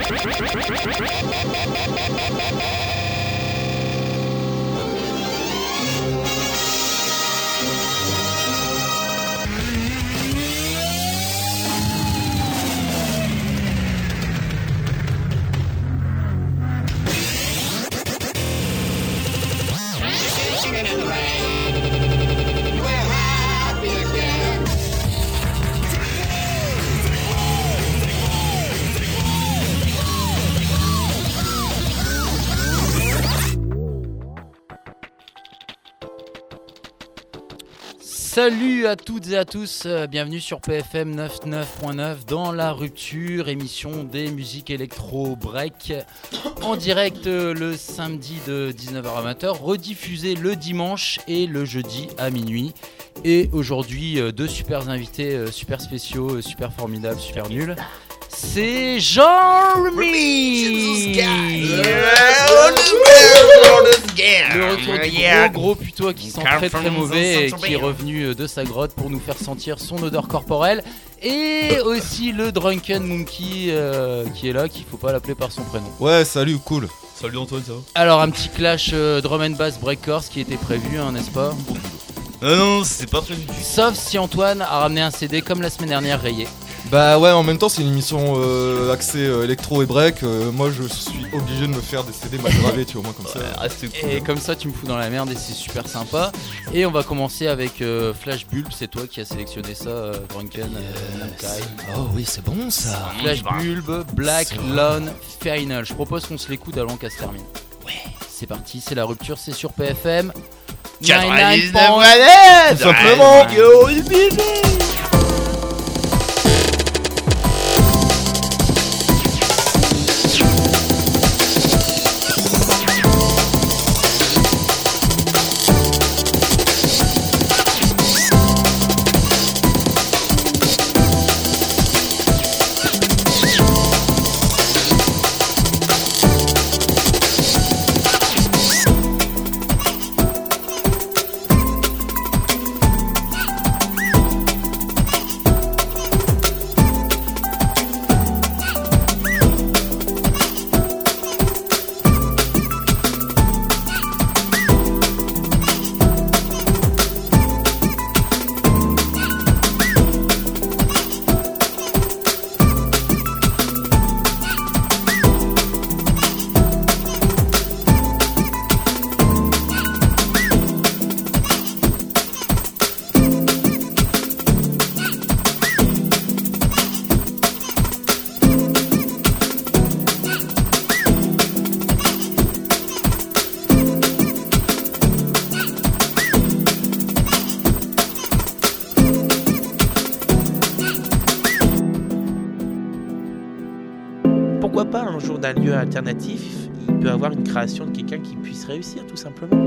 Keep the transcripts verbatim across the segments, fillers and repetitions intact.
Salut à toutes et à tous, euh, bienvenue sur P F M quatre-vingt-dix-neuf point neuf dans La Rupture, émission des musiques électro break, en direct euh, le samedi de dix-neuf heures à vingt heures, rediffusé le dimanche et le jeudi à minuit. Et aujourd'hui, euh, deux super invités, euh, super spéciaux, euh, super formidables, super nuls. C'est Jean-Remy, le retour du gros gros putois qui sent très très mauvais et qui est revenu de sa grotte pour nous faire sentir son odeur corporelle. Et aussi le Drunken Monkey euh, qui est là, qu'il faut pas l'appeler par son prénom. Ouais, salut, cool. Salut Antoine, ça va? Alors un petit clash euh, drum and bass breakers qui était prévu, hein, n'est-ce pas? Non, non, c'est pas prévu. Sauf si Antoine a ramené un C D comme la semaine dernière rayé. Bah ouais, en même temps c'est une émission euh, axée euh, électro et break, euh, moi je suis obligé de me faire des C D mal gravés, tu vois, moi comme ça. Ouais, ah, c'est cool. Et comme ça tu me fous dans la merde et c'est super sympa. Et on va commencer avec euh, Flash Bulb, c'est toi qui as sélectionné ça, euh, Drunken. Yes. Oh oui, c'est bon ça. Flash Bulb, Black Lone Final. Je propose qu'on se l'écoute avant qu'elle se termine. Ouais. C'est parti, c'est La Rupture, c'est sur P F M quatre-vingt-dix-neuf Tout simplement. Yo, il est Pourquoi pas un jour d'un lieu alternatif, il peut avoir une création de quelqu'un qui puisse réussir tout simplement.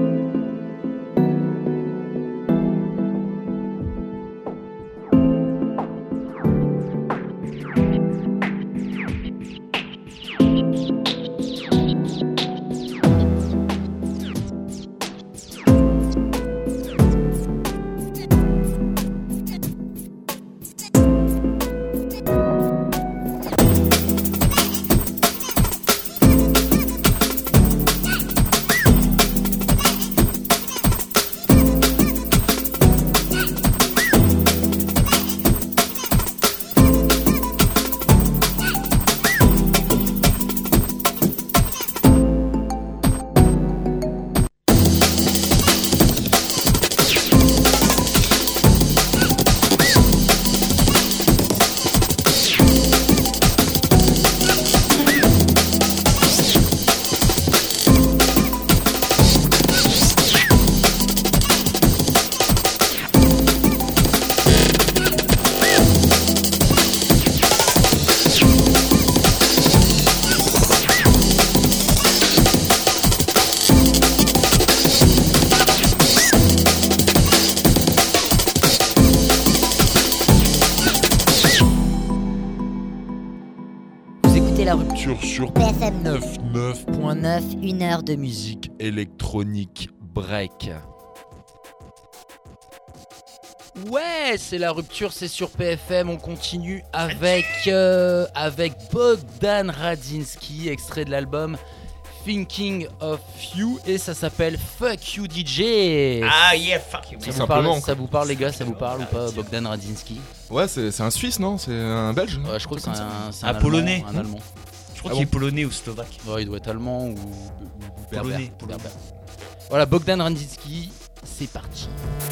La Rupture sur P F M quatre-vingt-dix-neuf point neuf, une heure de musique. musique électronique break. Ouais, c'est la rupture, c'est sur P F M. On continue avec, euh, avec Bogdan Radzinski, extrait de l'album Thinking of You, et ça s'appelle Fuck You D J. Ah yeah, fuck you. Ça Tout vous, simplement, parle, ça quoi. vous parle les gars, ça vous parle ou pas, Bogdan Radzinski? Ouais, c'est, c'est un Suisse, non? C'est un Belge? non Ouais, je crois que c'est un, c'est un Un Allemand, Polonais. Un Allemand. Je crois Ah qu'il bon est polonais ou slovaque. Ouais, il doit être allemand ou, ou- ou berbère. Polonais. Berbère. Voilà, Bogdan Radzinski, c'est parti.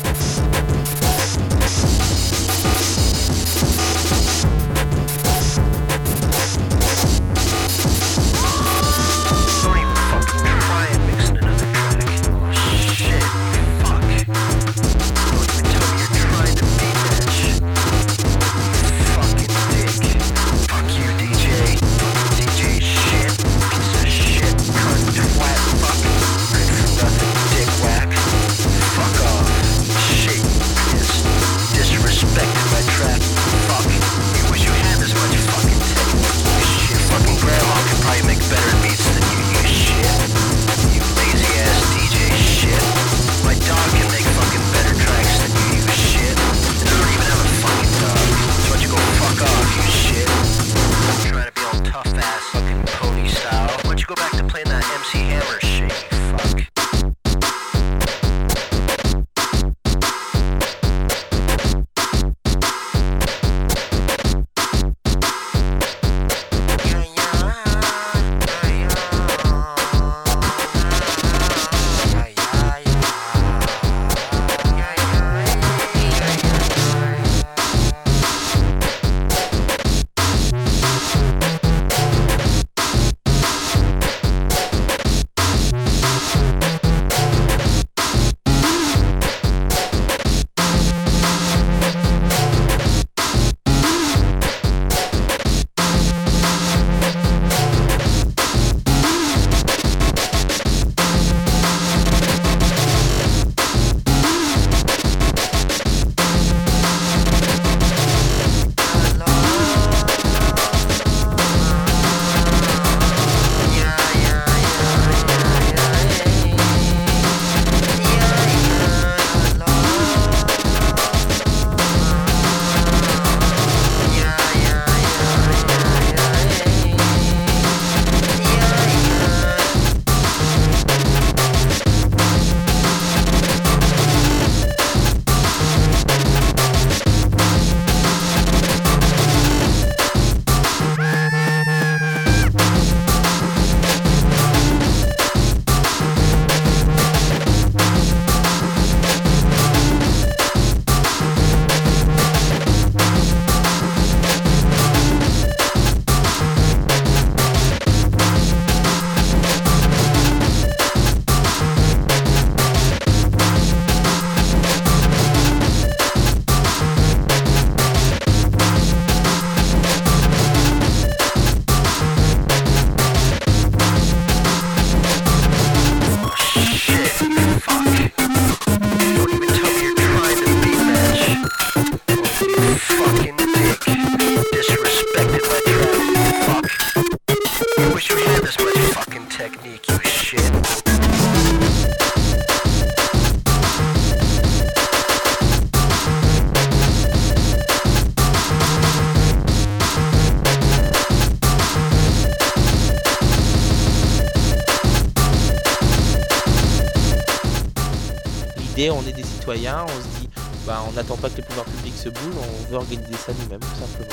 On est des citoyens, on se dit, bah, on n'attend pas que le pouvoir public se bouge, on veut organiser ça nous-mêmes, tout simplement.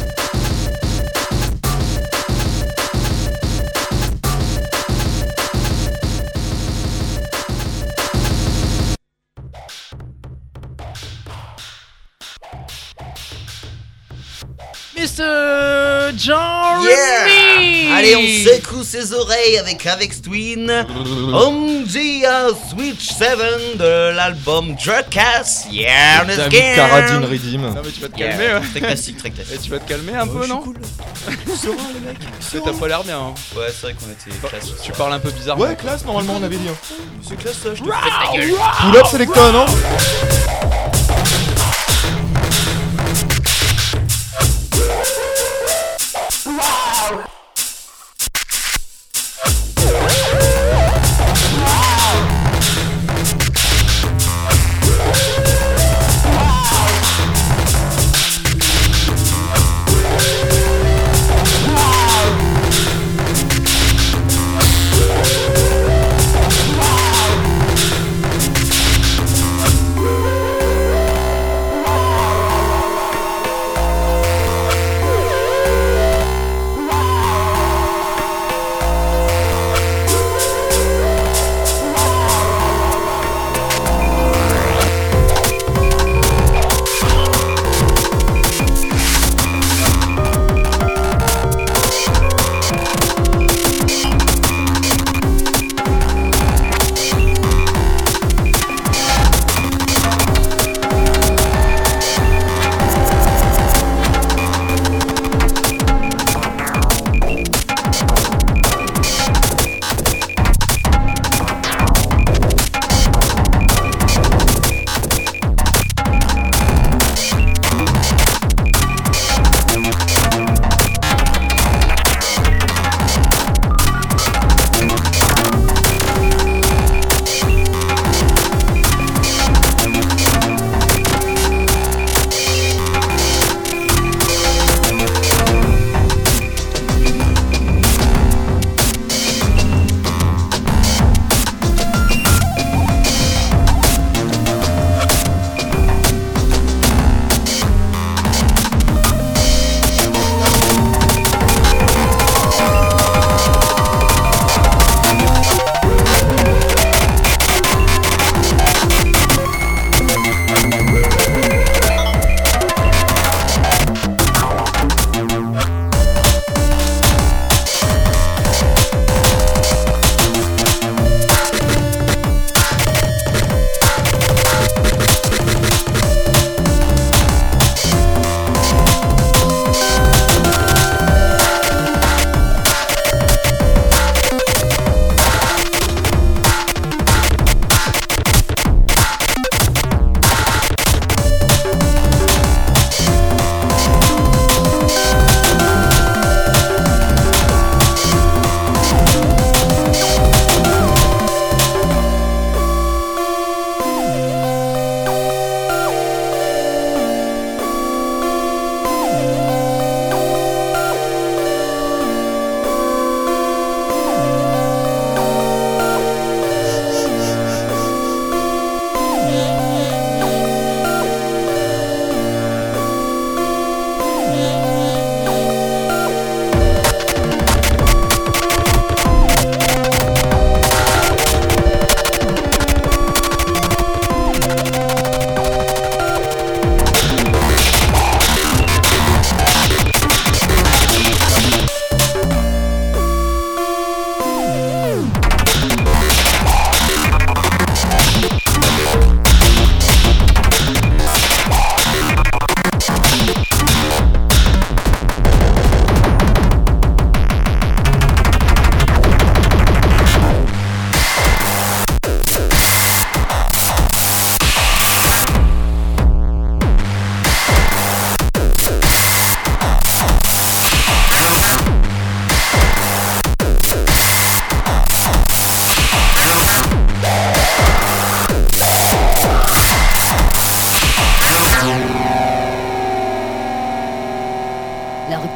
mister John Yeah! Remy. Allez, on secoue ses oreilles avec Avex Twin. On the uh, Switch sept de l'album Drugcast. Yeah, on is David game. Carradine Redeem. Non mais tu vas te Yeah, calmer, ouais. Très classique, très Et classique. tu vas te calmer un peu, non? Cool. Serein, les mecs. Mais t'as pas l'air bien. Hein. Ouais, c'est vrai qu'on était classe. Tu parles un peu bizarrement. Ouais, classe, normalement on avait dit. hein. C'est classe ça, je te fais ta gueule. Pull up Selecta, non?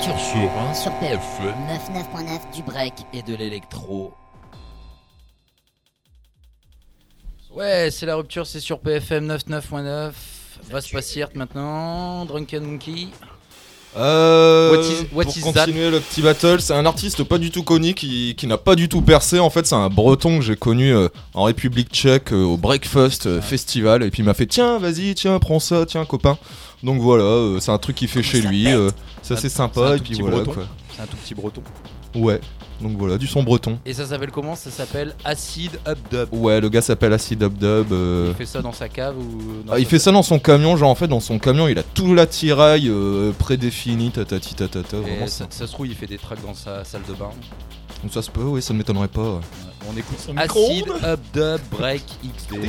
rupture sur, sur P F M quatre-vingt-dix-neuf point neuf du break et de l'électro. Ouais, c'est la rupture, c'est sur P F M quatre-vingt-dix-neuf point neuf. Va se passer maintenant, Drunken Monkey. Euh, What is- what pour is continuer le petit battle, c'est un artiste pas du tout connu qui, qui n'a pas du tout percé. En fait, c'est un breton que j'ai connu euh, en République tchèque euh, au Breakfast euh, Festival. Et puis il m'a fait tiens, vas-y, tiens, prends ça, tiens, copain. Donc voilà, euh, c'est un truc qu'il fait chez lui. Euh, ça, c'est C'est un sympa. Et tout puis petit voilà breton. quoi. C'est un tout petit breton. Ouais, donc voilà, du son breton. Et ça s'appelle comment? Ça s'appelle Acid Up Dub. Ouais, le gars s'appelle Acid Up Dub. euh, Il fait ça dans sa cave ou dans Ah, il sa- fait ça dans son camion, genre en fait dans son camion il a tout l'attirail euh, prédéfini, tatati tatata, Et vraiment ça, ça se trouve, il fait des tracks dans sa salle de bain. Donc ça se peut, oui, ça ne m'étonnerait pas. ouais. On écoute Son Acid micro-ondes. Up Dub Break X D.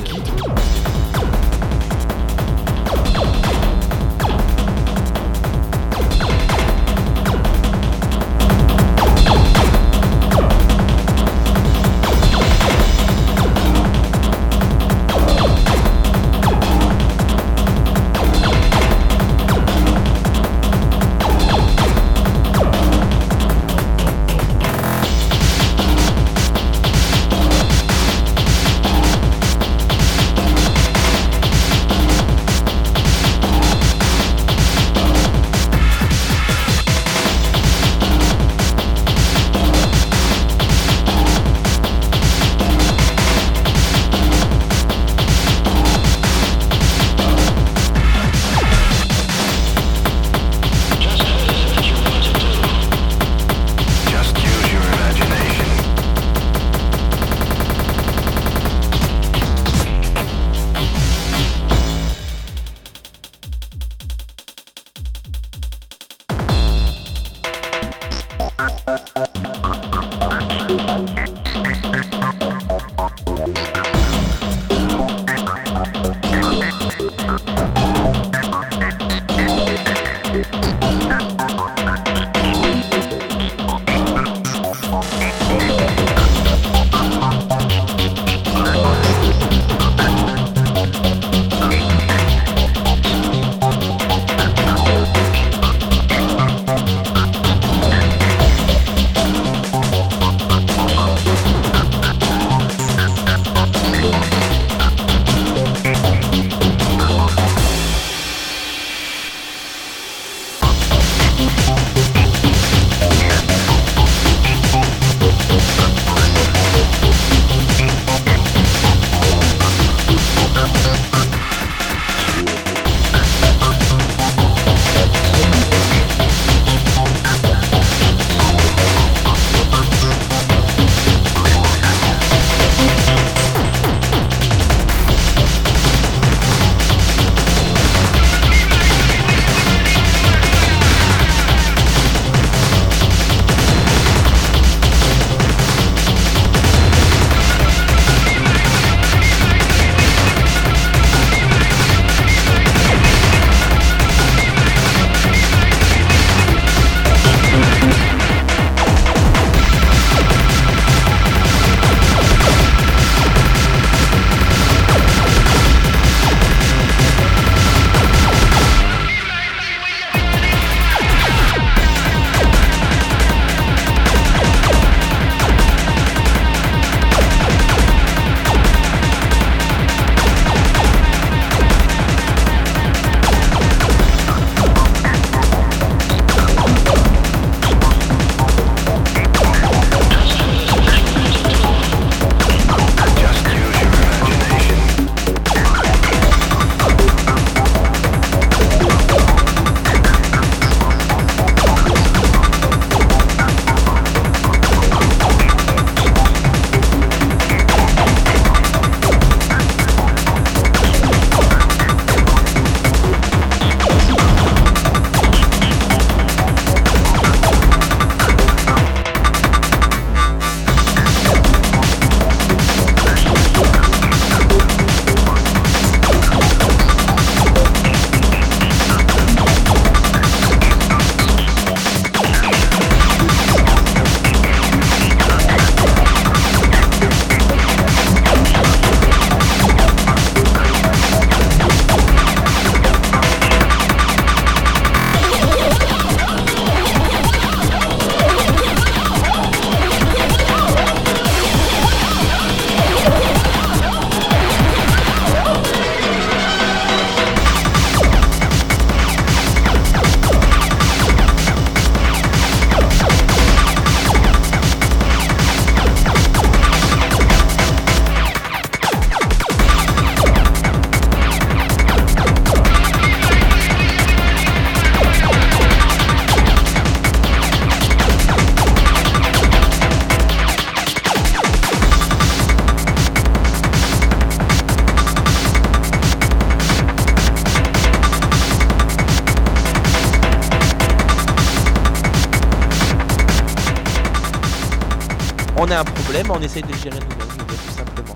on a un problème, on essaye de le gérer nous-mêmes, nous-mêmes, tout simplement.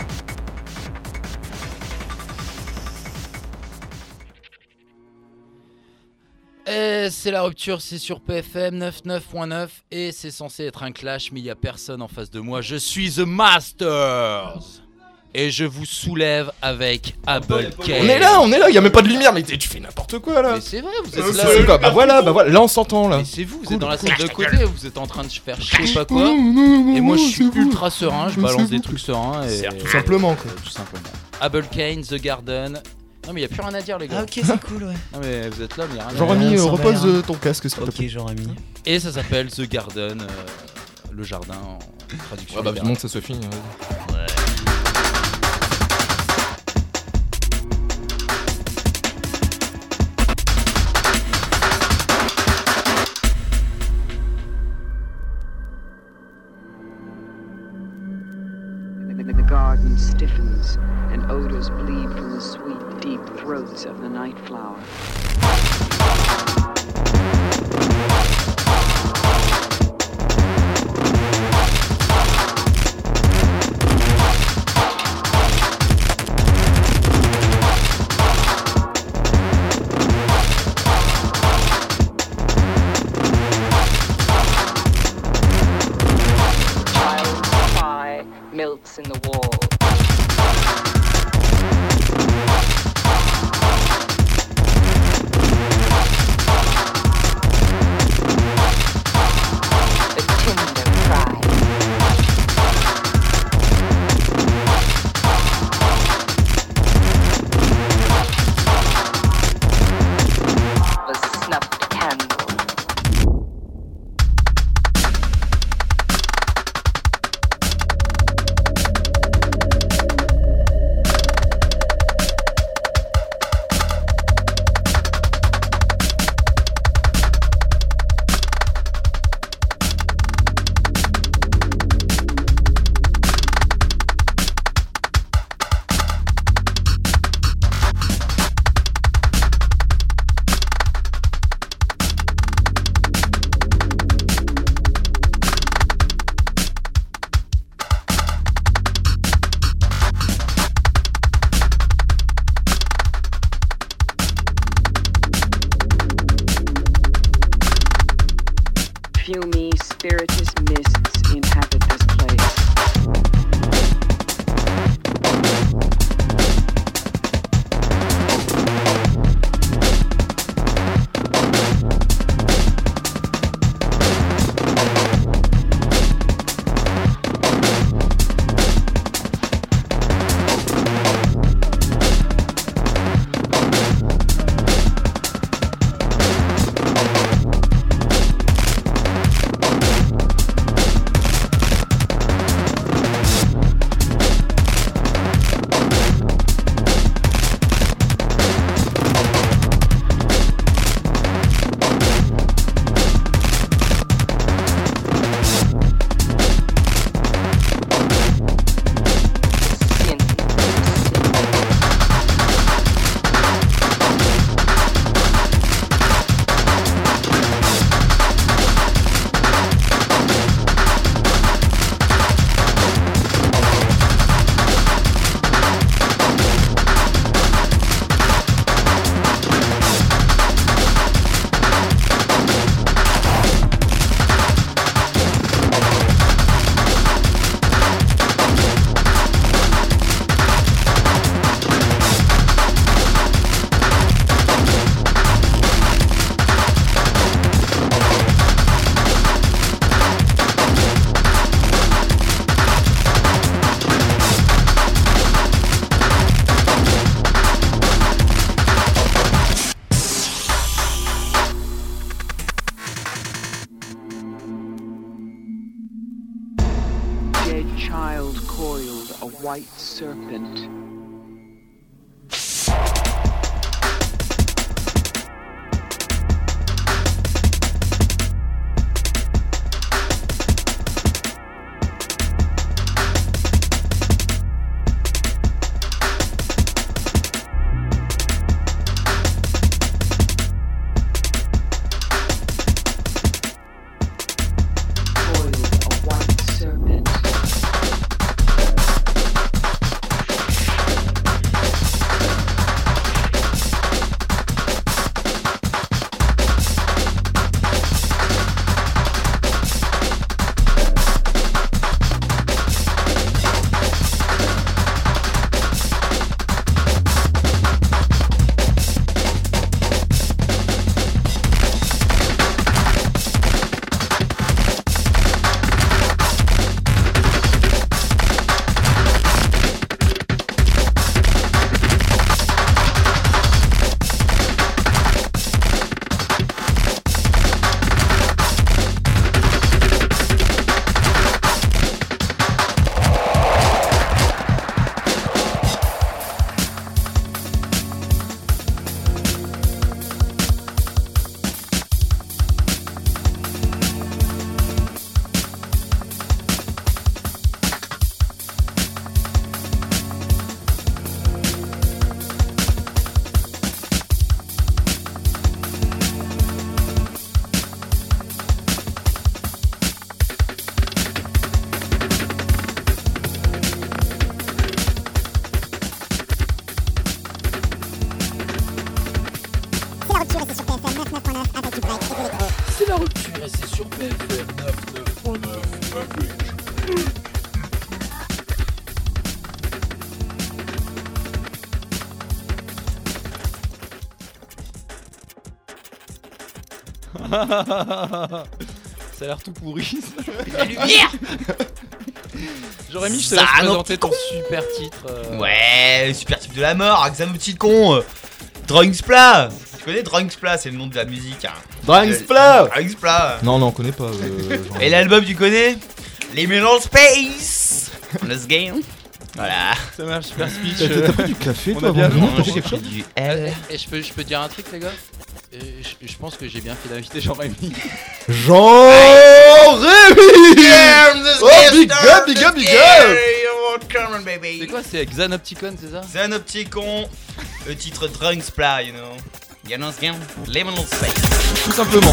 Et c'est la rupture, c'est sur P F M quatre-vingt-neuf point neuf et c'est censé être un clash, mais il n'y a personne en face de moi. Je suis The Masters et je vous soulève avec Apple Cake. On est là, on est là, il y a même pas de lumière, mais tu fais n'importe quoi là. Mais c'est vrai, vous êtes Euh, là. c'est quoi Bah voilà, bah voilà, là on s'entend là. Mais c'est vous, vous Cool. êtes dans la salle de côté, vous êtes en train de faire je sais pas quoi. Et moi je suis ultra serein, je balance des trucs sereins et Tout simplement quoi. tout simplement. Apple Kane, The Garden. Non mais y a plus rien à dire les gars. Ah, ok, c'est cool, ouais. Non mais vous êtes là, mais y a rien à Jean-Remy, Ouais, euh, ça va repose bien. euh, ton casque s'il te Ok, plaît. Jean-Remy. Et ça s'appelle The Garden, euh, le jardin en traduction. Ah bah littérale. vivement que ça se finit. vas-y. The garden stiffens, and odors bleed from the sweet, deep throats of the night flower. Child's cry melts in the wall. The tender cry. The snuffed candle. Fumy, spiritus mists inhabit this place. Dead child coiled, a white serpent. Coiled, a white serpent. sur P F M quatre-vingt-neuf point neuf. Ça a l'air tout pourri. La lumière. J'aurais mis, je te laisse présenter ton super titre. Euh... Ouais, le super titre de la mort, Axamopticon. Drawingsplat. Tu connais Drawingsplat, c'est le nom de la musique. Hein. Drawingsplat. Drawingsplat. Non, non, on connaît pas. Euh, genre... Et l'album, tu connais? Les Melon Space. Let's game. Voilà. Ça marche, super speech. T'as, t'as pris du café, on toi, a bien avant? Non, j'ai pris du L. Et je peux, je peux dire un truc, les gars? Et je, je pense que j'ai bien fait d'inviter Jean-Rémy. Jean-Rémy. Oh, big up, big up, big up. baby. C'est quoi, c'est Xanopticon, c'est ça? Xanopticon, le titre Drawingsplat, you know. You know ce game? Les Melon Space. Tout simplement.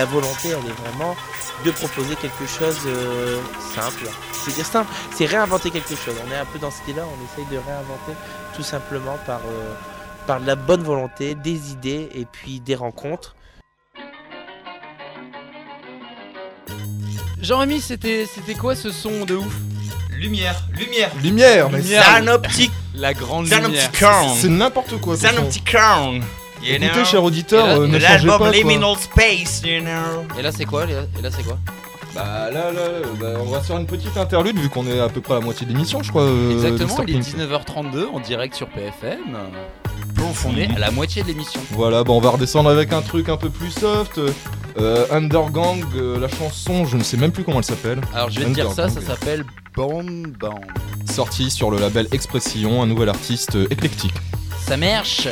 la volonté, elle est vraiment de proposer quelque chose euh, simple. C'est dire simple, c'est réinventer quelque chose. On est un peu dans ce style-là, on essaye de réinventer tout simplement par, euh, par de la bonne volonté, des idées et puis des rencontres. Jean-Rémi, c'était, c'était quoi ce son de ouf? Lumière, lumière. Lumière, mais Lumière. Zanoptic, La grande lumière. Zanopticon. c'est n'importe quoi. ce son. Zanopticon. You Écoutez, know? cher auditeur, Et là, euh, ne De changez l'album pas. quoi. Liminal Space, you know. Et là c'est quoi? Et là et là, c'est quoi? Bah là, là, bah, on va faire une petite interlude vu qu'on est à peu près à la moitié de l'émission, je crois. euh, Exactement, mister il est Pink. dix-neuf heures trente-deux en direct sur P F M. On est à la moitié de l'émission. Voilà, bah on va redescendre avec un truc un peu plus soft. Euh, Undergang, euh, la chanson, je ne sais même plus comment elle s'appelle. Alors je vais te dire ça, ça Undergang. s'appelle Band Band. Sortie sur le label Expression, un nouvel artiste euh, éclectique. Ça marche.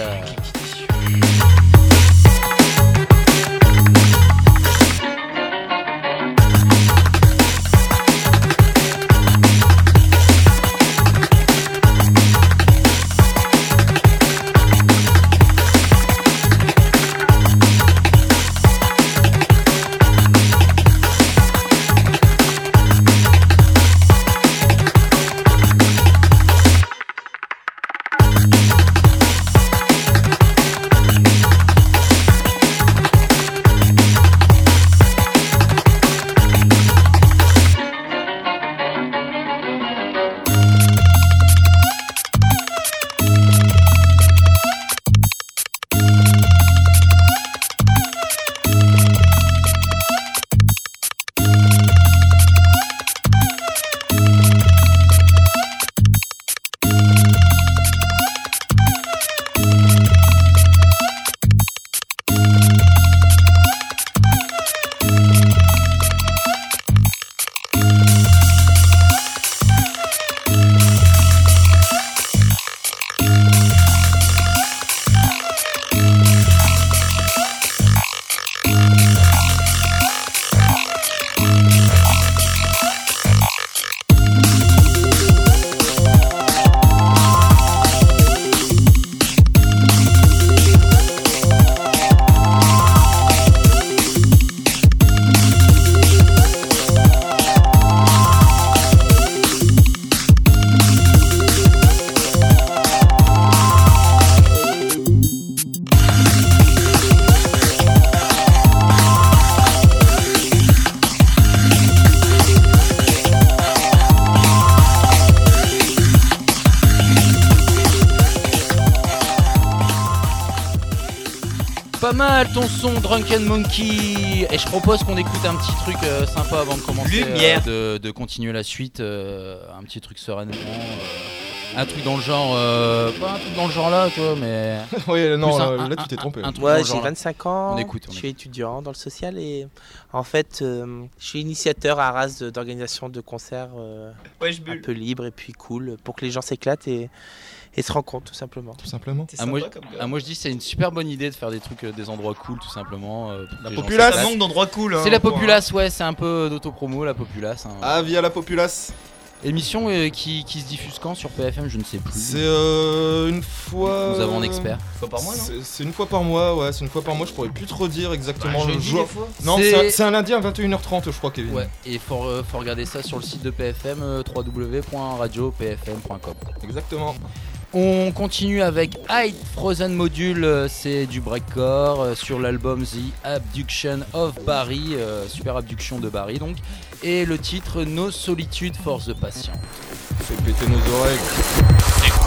Pas mal ton son Drunken Monkey. Et je propose qu'on écoute un petit truc euh, sympa avant de commencer Lumière. euh, de, de continuer la suite. euh, un petit truc sereinement. euh, un truc dans le genre. euh, pas un truc dans le genre là, tu vois, mais. Oui, non, Plus un- là, un- là, tu t'es un- trompé. un truc dans Ouais, le j'ai genre là. vingt-cinq ans, On écoute, on je suis étudiant dans le social et en fait, euh, je suis initiateur à Arras de- d'organisation de concerts euh, Ouais, je un bulle. peu libres et puis cool pour que les gens s'éclatent et, et se rencontrent tout simplement. Tout simplement. T'es Ah, moi, sympa comme gars. Ah, moi je dis c'est une super bonne idée de faire des trucs, euh, des endroits cool tout simplement. euh, pour que La les gens populace. Ça s'éclatent. manque d'endroits cool. hein, C'est la pour- populace, ouais, c'est un peu d'autopromo la populace. hein. Ah, via la populace. Émission euh, qui, qui se diffuse quand sur P F M, je ne sais plus. C'est euh, une fois. Nous avons un expert. Faut par mois, non C'est- C'est une fois par mois, ouais, c'est une fois par mois. Je pourrais plus trop dire exactement Bah, le jeudi, jour. des fois. Non, C'est- c'est un- c'est un lundi à vingt et une heures trente, je crois, Kevin. Ouais, et faut, euh, faut regarder ça sur le site de P F M, euh, w w w point radio p f m point com. Exactement. On continue avec Hide Frozen Module, euh, c'est du breakcore euh, sur l'album The Abduction of Barry, euh, Super Abduction de Barry donc, et le titre No Solitude for the Patient. Fait péter nos oreilles.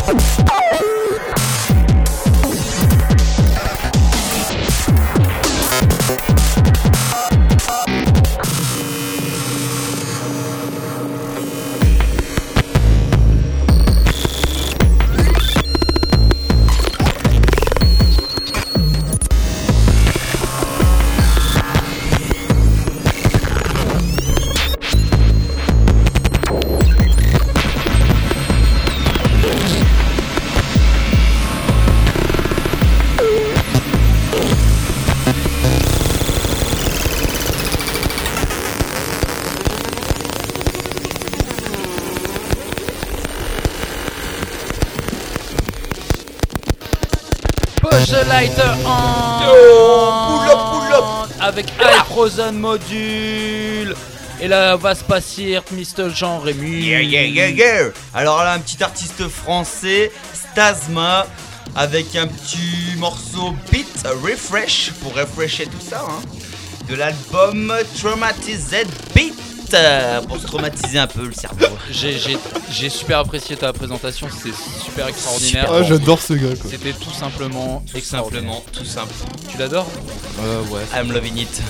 Push the lighter on. Yo, pull up, pull up. Avec High Frozen Module. Et là va se passer mister Jean-Rémy. Yeah, yeah, yeah, yeah. Alors là, un petit artiste français, Stasma, avec un petit morceau beat refresh pour refresher tout ça, hein, de l'album Traumatized Beat, pour se traumatiser un peu le cerveau. J'ai, j'ai, j'ai super apprécié ta présentation, c'était super extraordinaire. Ah, j'adore ce gars quoi. C'était tout simplement Tout extraordinaire. simplement, tout simple. Tu l'adores? Euh, ouais. I'm loving it.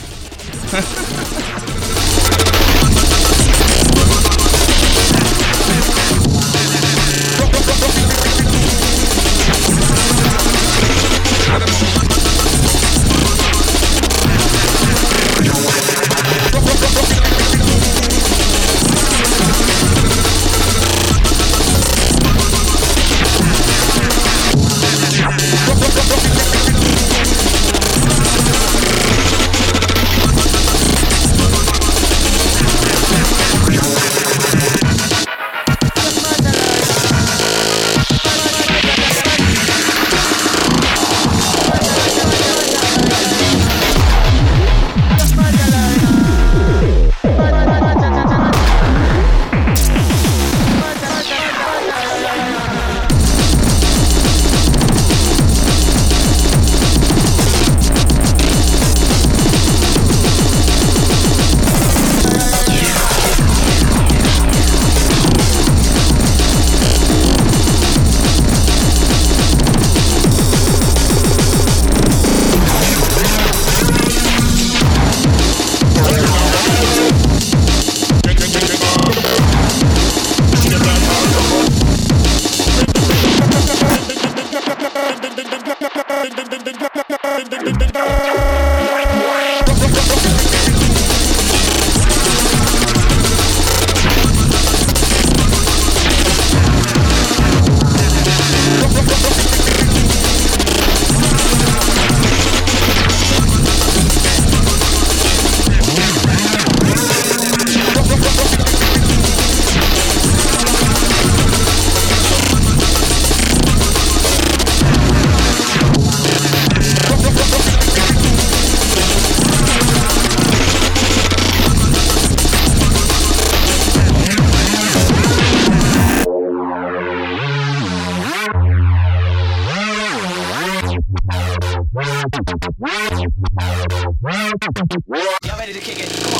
Y'all ready to kick it? Come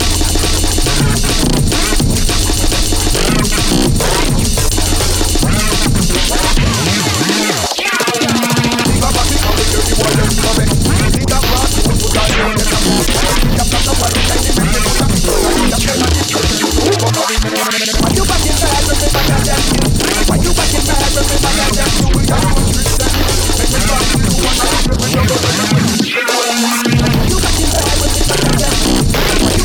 on. Why you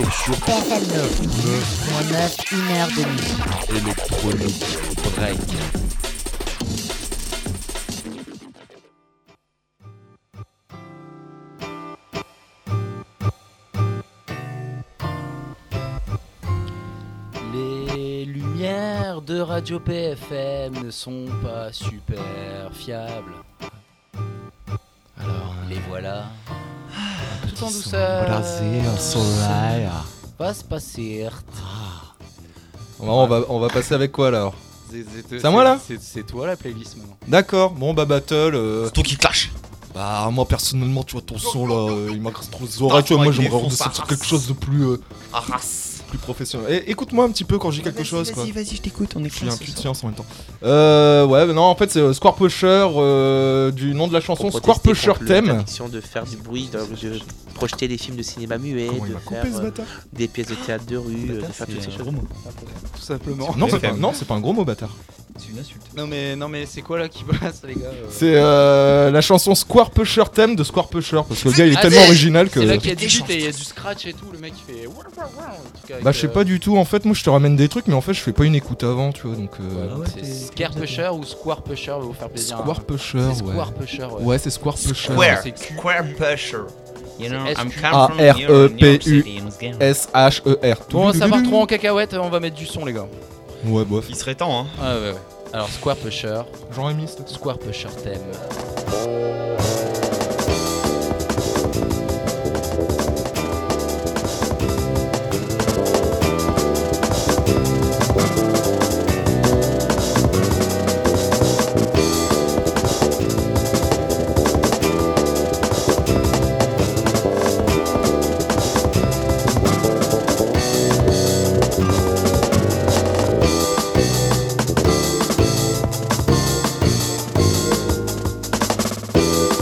rupture sur P F M neuf point neuf, une heure de musique. Électronique break. Les lumières de Radio P F M ne sont pas super fiables. Alors, les voilà. Tout en douceur. Va se passer. on va, on va passer avec quoi là alors? C'est, c'est, c'est à moi là c'est, c'est toi la playlist maintenant. D'accord, bon bah battle. Euh... C'est toi qui clash. Bah moi personnellement tu vois ton son là, euh, il m'agresse trop les oreilles, tu vois, moi j'aimerais ressentir quelque chose de plus, euh, plus professionnel. Et, écoute-moi un petit peu quand je dis quelque vas-y, chose vas-y, quoi. Vas-y, vas-y, je t'écoute, on est Je suis un classe. putain en même temps. Euh, ouais, mais non, en fait c'est euh, Square Pusher, euh, du nom de la chanson Square Pusher Theme. L'interdiction de faire du bruit, de, de projeter des films de cinéma muet, Comment il de m'a faire coupé ce euh, bâtard? des pièces de théâtre de rue, euh, de faire toutes ces choses. Tout simplement. Non, c'est pas, non, c'est pas un gros mot bâtard. C'est une insulte. Non mais, non mais c'est quoi là qui passe les gars euh C'est euh, la chanson Square Pusher Theme de Square Pusher, parce que le gars il est Ah, tellement c'est- original que... C'est là qu'il y a du beat et il y a du scratch et tout, le mec il fait. Bah je sais pas du tout, en fait moi je te ramène des trucs mais en fait je fais pas une écoute avant tu vois donc... Euh... Ouais, c'est Scare Pusher ou Square Pusher, va vous faire plaisir. Square hein. Pusher, C'est ouais. Square Pusher, ouais. Ouais c'est Square Pusher. Square, c'est Q. Square Pusher. You know, C'est I'm S Q. come A from R E New P York U City, in this game. S H E R. Bon, ça part trop en cacahuète, on va mettre du son les gars. Ouais bof. Il serait temps, hein. Ah ouais ouais. Alors Square Pusher, Jean-Rémy s'il te plaît. Square Pusher thème. Square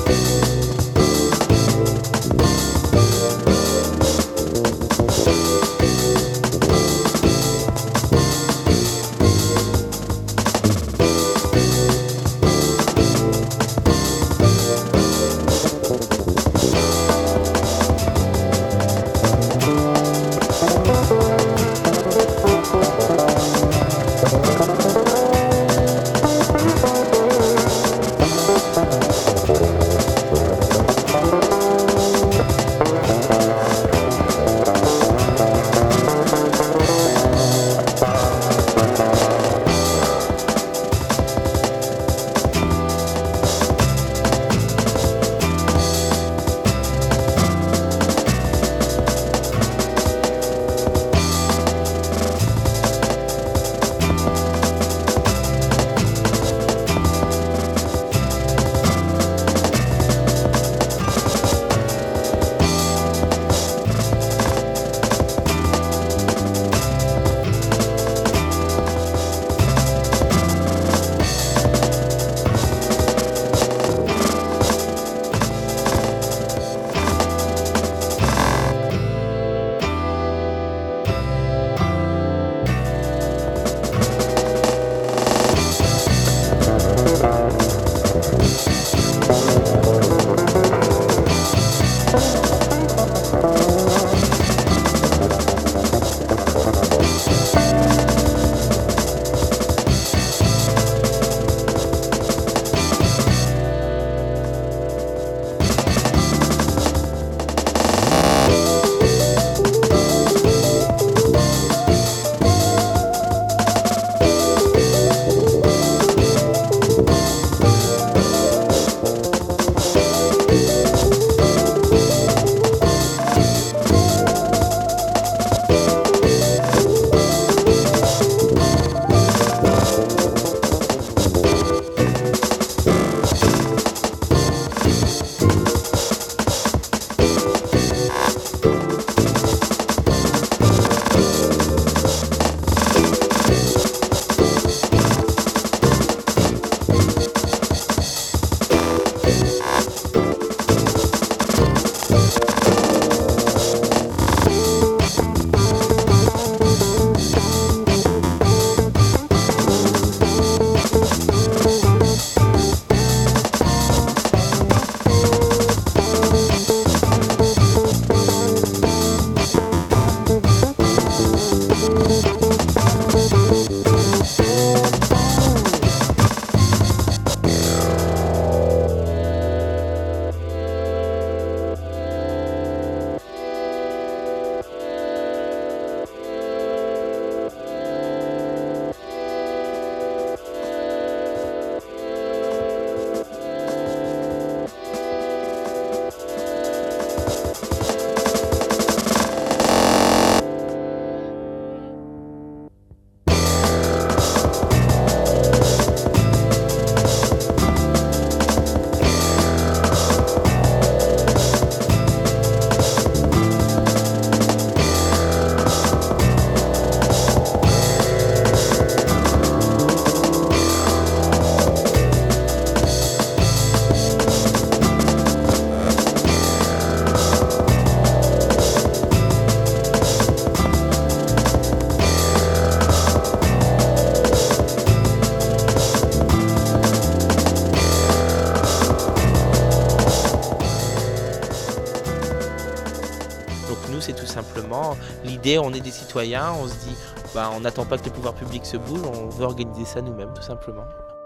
simplement l'idée, on est des citoyens, on se dit, bah, on n'attend pas que les pouvoirs publics se bougent, on veut organiser ça nous-mêmes, tout simplement.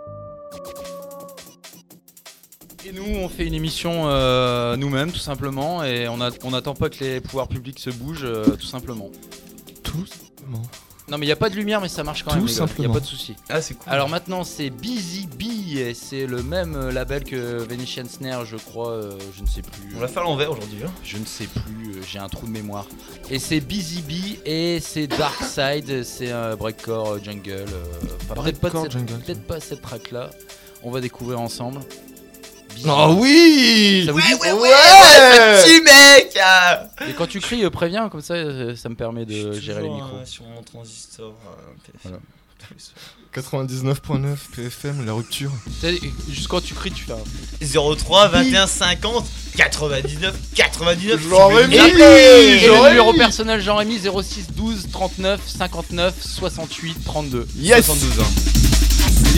Et nous, on fait une émission euh, nous-mêmes, tout simplement, et on n'attend pas que les pouvoirs publics se bougent, euh, tout simplement. Tout simplement. Non, mais il n'y a pas de lumière, mais ça marche quand Tout même, les gars. Il simplement. n'y a pas de souci. Ah, c'est cool. Alors maintenant, c'est Busy Bee, et c'est le même euh, label que Venetian Snare, je crois, euh, je ne sais plus. On va faire l'envers aujourd'hui. Hein. Je ne sais plus, euh, j'ai un trou de mémoire. Et c'est Busy Bee, et c'est Dark Side, c'est un breakcore euh, jungle. euh, Enfin, peut-être pas, de Breakcore cette- jungle. peut-être pas cette track-là. On va découvrir ensemble. Busy Oh Bee. oui. Ça vous Ouais, dit ouais, ouais, Ouais. ouais, ça tue, mec ah. Et quand tu cries, euh, préviens, comme ça, euh, ça me permet de Je suis gérer les toujours, micros. euh, sur mon transistor. euh, P F. Voilà. quatre-vingt-dix-neuf point neuf P F M, la rupture. Tu sais, juste quand tu cries, tu fais un... zéro trois vingt et un cinquante quatre-vingt-dix-neuf quatre-vingt-dix-neuf. J'aurais mis. Et le J'aurais numéro mis. personnel Jean-Rémy zéro six douze trente-neuf cinquante-neuf soixante-huit trente-deux. Yes. soixante-douze ans.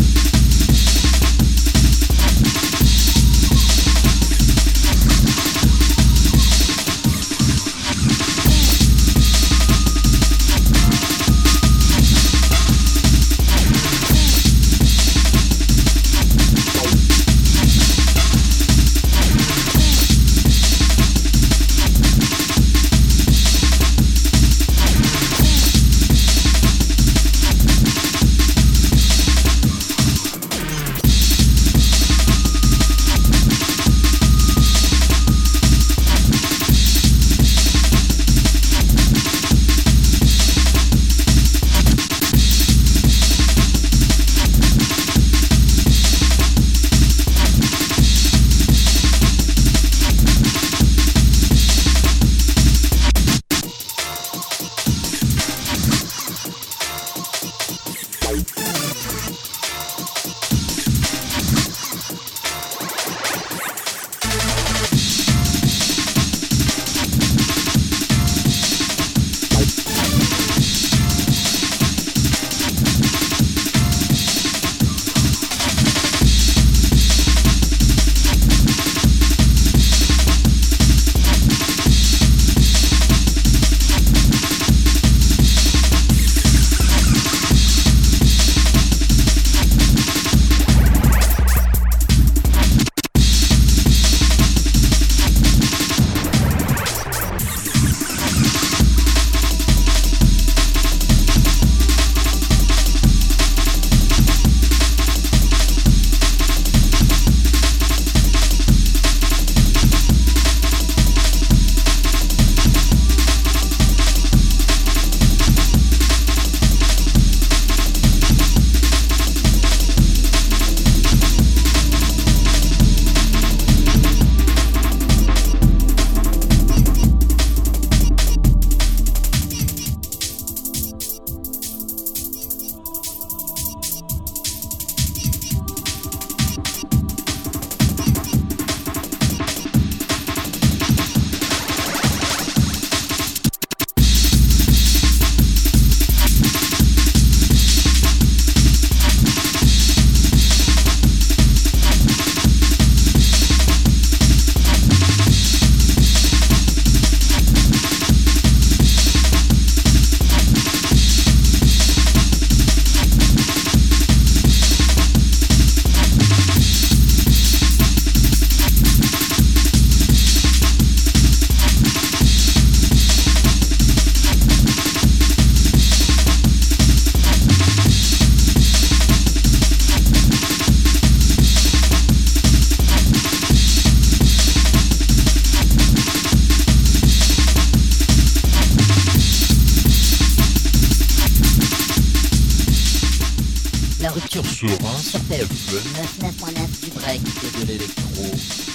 La rupture sur un sur P F M neuf point neuf du break et de l'électro.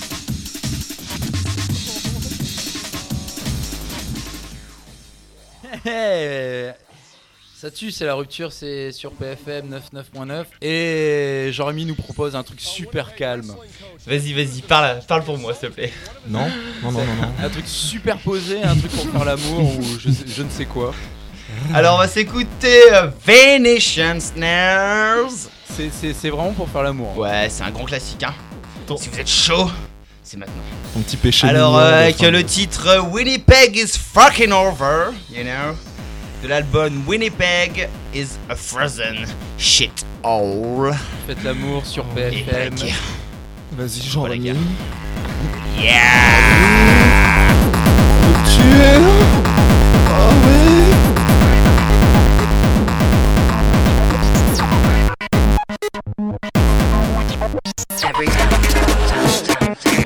Hey, ça tue, c'est la rupture, c'est sur P F M quatre-vingt-dix-neuf point neuf. Et Jérémy nous propose un truc super calme. Vas-y, vas-y, parle, parle pour moi, s'il te plaît. Non, non, non, non, non. Un truc super posé, un truc pour faire l'amour ou je, sais- je ne sais quoi. Alors, on va s'écouter euh, Venetian Snares. C'est, c'est, c'est vraiment pour faire l'amour. Ouais, c'est un grand classique, hein. Si vous êtes chaud, C'est maintenant. Ton petit péché. Alors, mignon, euh, de avec fin. le titre Winnipeg is fucking over, you know, de l'album Winnipeg is a frozen shit hole. Faites l'amour sur P F M. Et Vas-y, j'en Voilà, ai. gars. Tu Yeah! es là? Ah ouais. Every time, time, time, time, time.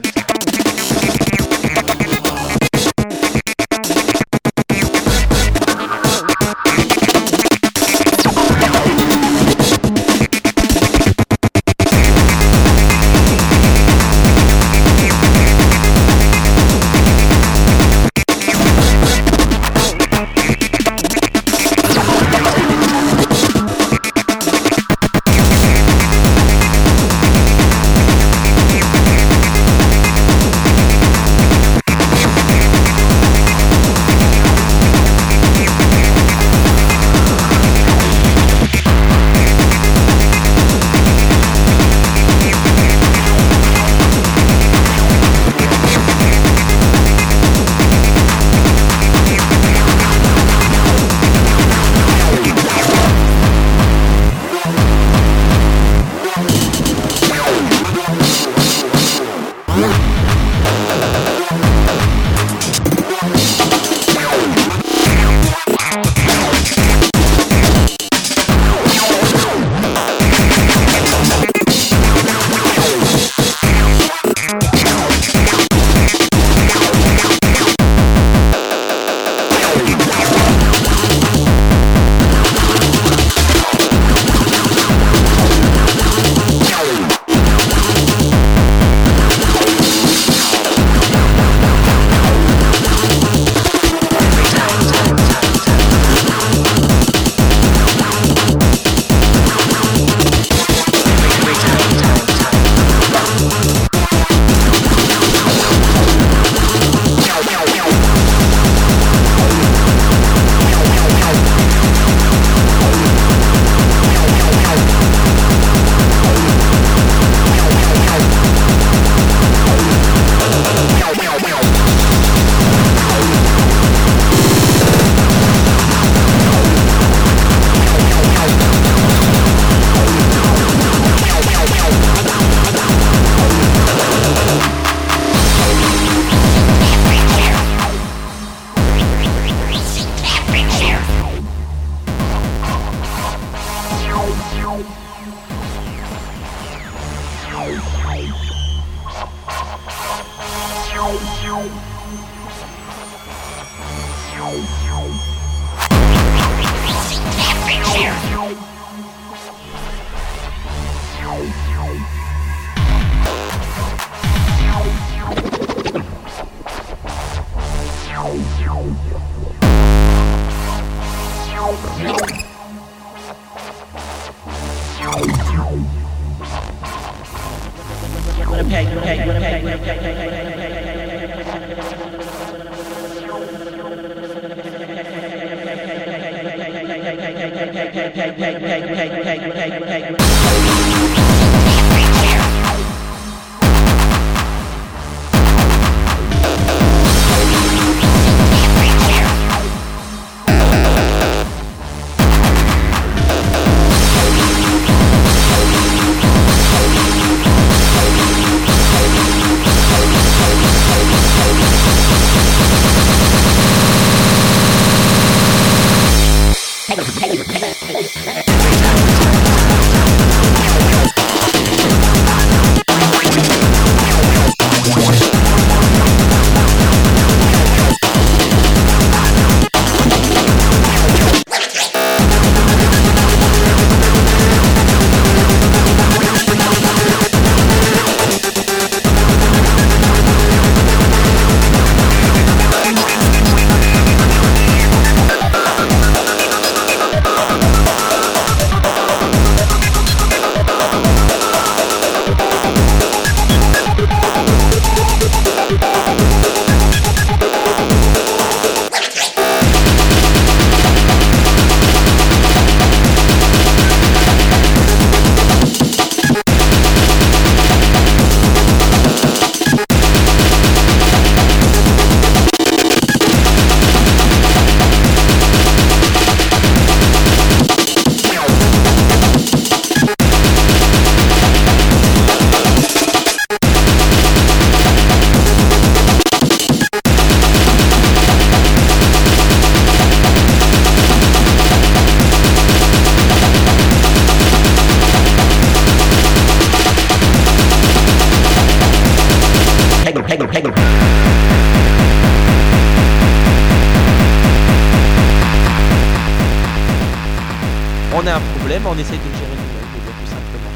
on a un problème, on essaye de le gérer nous-mêmes, je veux dire, tout simplement.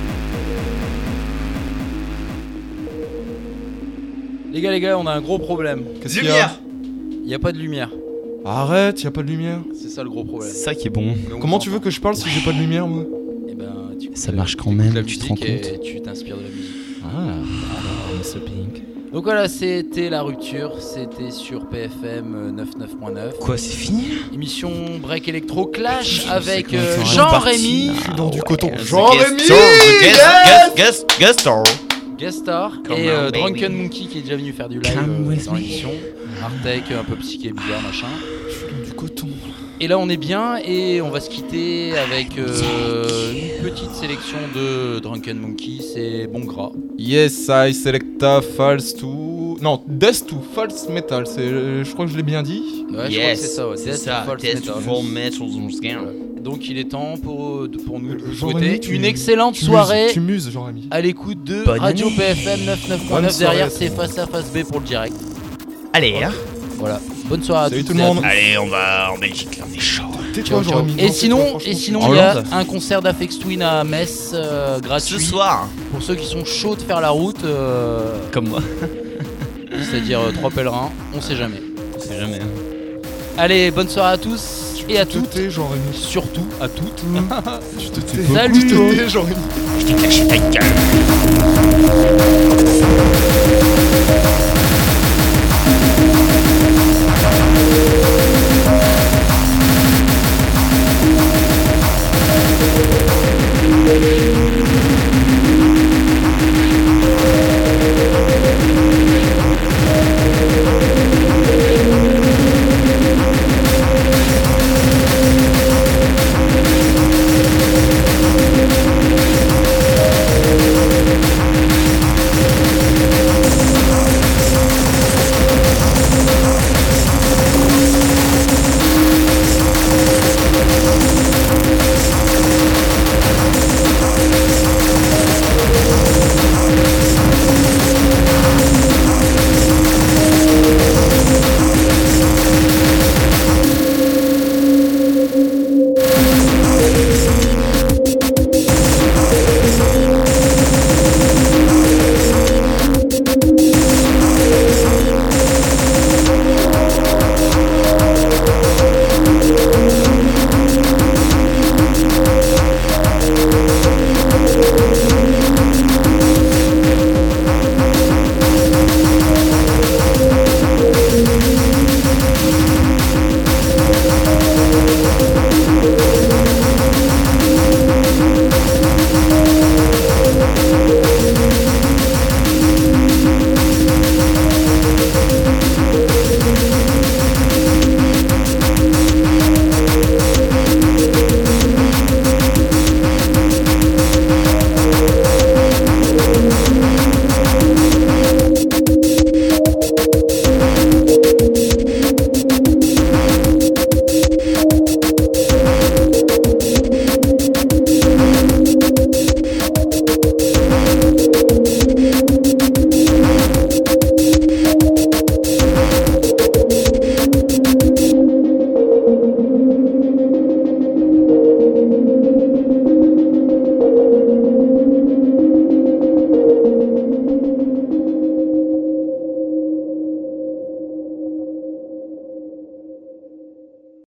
Les gars, les gars, on a un gros problème. Qu'est-ce qu'il y a? Lumière. Il n'y a pas de lumière. Arrête, y a pas de lumière. C'est ça le gros problème. C'est ça qui est bon. Donc, Comment on tu veux entend. que je parle si j'ai pas de lumière, moi? Eh ben, tu Ça écoutes marche la- quand tu même, écoutes la tu te musique rends et compte. tu t'inspires de la musique. Ah, Mister Pink. Donc voilà, c'était La Rupture, c'était sur P F M quatre-vingt-neuf point neuf. Quoi, c'est fini? Émission Break Electro Clash Je avec sais euh, qu'on est Jean-Rémy, Je suis dans du coton. The Jean-Rémy, guest star, the guest, yes guest, guest, guest star. guest star, Come et euh, on, baby. Drunken Monkey qui est déjà venu faire du live Come euh, with dans me. l'émission. Artec, un peu psyché, bizarre, machin. Je suis dans du coton. Et là on est bien et on va se quitter avec euh, une petite sélection de Drunken Monkey, c'est Bon Gras. Yes, I selecta false to... Non, death to false metal, c'est... je crois que je l'ai bien dit. Ouais, je crois que Yes, c'est ça, ouais. c'est Death ça. to False Death Metal. to False Metal. Donc il est temps pour, de- pour nous de vous Jean-Rémy, souhaiter tu- une excellente tu soirée muses, tu muses, Jean-Rémy. à l'écoute de Bonne Radio année. P F M quatre-vingt-neuf point Bonne neuf. Derrière soirée. c'est Face à Face B pour le direct. Allez, hein. Voilà, bonne soirée à Salut tous. tout le monde. Allez, on va en Belgique, là, on est chaud. Tais-toi, Ciao, ciao. Jean-Rémy. Et Non, sinon, tais-toi, et franchement, sinon En il y a Hollande. un concert d'Afex Twin à Metz euh, gratuit. Ce soir, Pour ceux qui sont chauds de faire la route, euh, comme moi. c'est-à-dire euh, trois pèlerins, on sait jamais. On sait jamais. Allez, bonne soirée à tous et à Tu te toutes. tais, Jean-Rémy. Surtout à toutes. Tu te tais. Salut. Tu te tais, Jean-Rémy. Je t'ai caché ta gueule. We'll be right back.